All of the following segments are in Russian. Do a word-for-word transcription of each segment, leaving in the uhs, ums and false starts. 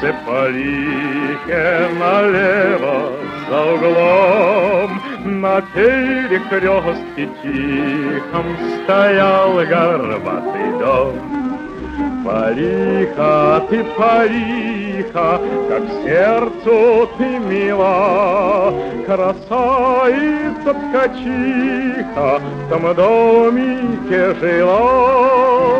по лихе налево за углом на перекрестке тихом стоял горбатый дом. Париха, ты париха, как сердцу ты мила, красавица ткачиха в том домике жила.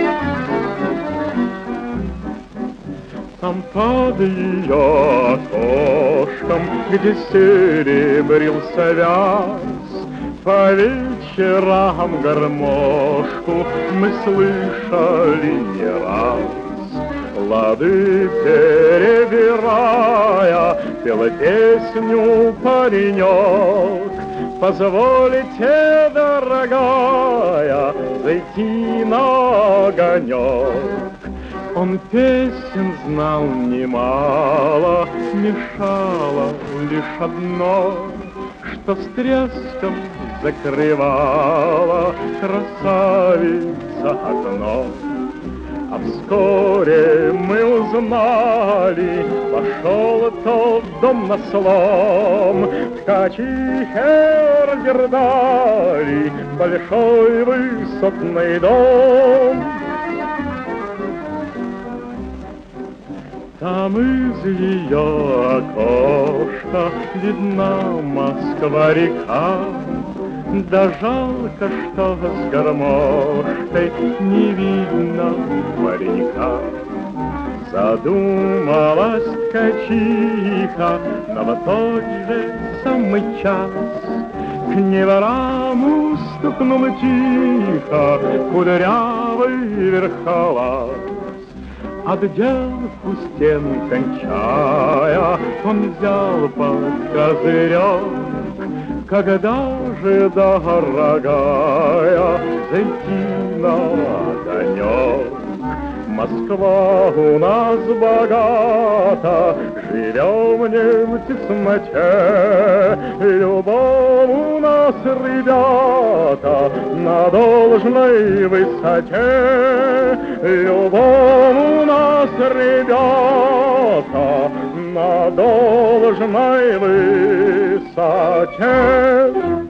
Там под ее окошком, где серебрился вяз, по вечерам гармошку мы слышали не раз. Лады перебирая, пела песню паренек. Позвольте, дорогая, зайти на огонек. Он песен знал немало, мешало лишь одно, что с треском закрывала красавица окно. А вскоре мы узнали, пошел тот дом на слом, ткачихе Гердали большой высотный дом. Там из ее окошка видна Москва-река, да жалко, что с гармошкой не видно паренька. Задумалась ткачиха, но в тот же самый час к неварам стукнул тихо кудрявый верхолаз. Отделку стен кончая, он взял под козырек. Когда же, дорогая, зайти на огонек? Москва у нас богата, живем не в тесноте. Любовь у нас, ребята, на должной высоте. Любовь у нас, ребята, на должной высоте.